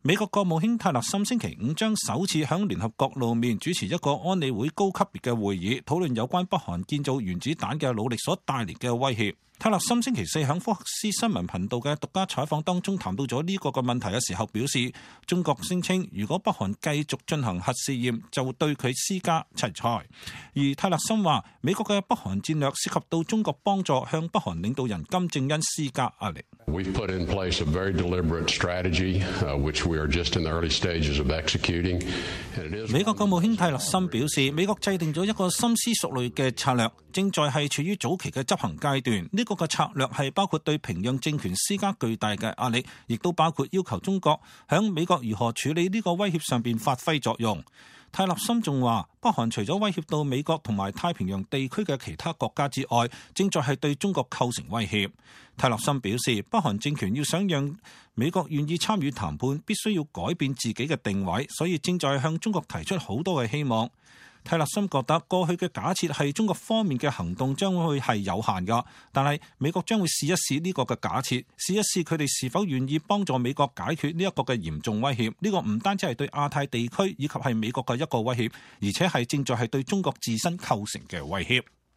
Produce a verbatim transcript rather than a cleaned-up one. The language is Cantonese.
美國國務卿泰勒森星期五將首次響聯合國露面，主持一個安理會高級別嘅會議，討論有關北韓建造原子彈嘅努力所帶嚟嘅威脅。泰勒森星期四響福克斯新聞頻道嘅獨家採訪當中談到咗呢個嘅問題嘅時候，表示中國聲稱如果北韓繼續進行核試驗，就會對佢施加制裁。而泰勒森話，美國嘅北韓戰略涉及到中國幫助向北韓領導人金正恩施加壓力。 We've put in place a very deliberate strategy, uh, which we are just in the early stages of executing. 美國國務卿泰勒森表示，美國制定咗一個深思熟慮嘅策略，正在係處於早期嘅執行階段。呢個嘅策略係包括對平壤政權施加巨大嘅壓力，亦都包括要求中國響美國如何處理呢個威脅上邊發揮作用。泰勒森仲話，北韓除咗威脅到美國同埋太平洋地區嘅其他國家之外，正在係對中國構成威脅。泰勒森表示，北韓政權要想讓美國願意參與談判，必須要改變自己嘅定位，所以正在向中國提出好多嘅希望。泰勒森覺得過去嘅假設係中國方面嘅行動將會係有限㗎，但係美國將會試一試呢個嘅假設，試一試佢哋是否願意幫助美國解決呢一個嘅嚴重威脅。呢個唔單止係對亞太地區以及係美國嘅一個威脅，而且係正在係對中國自身構成嘅威脅。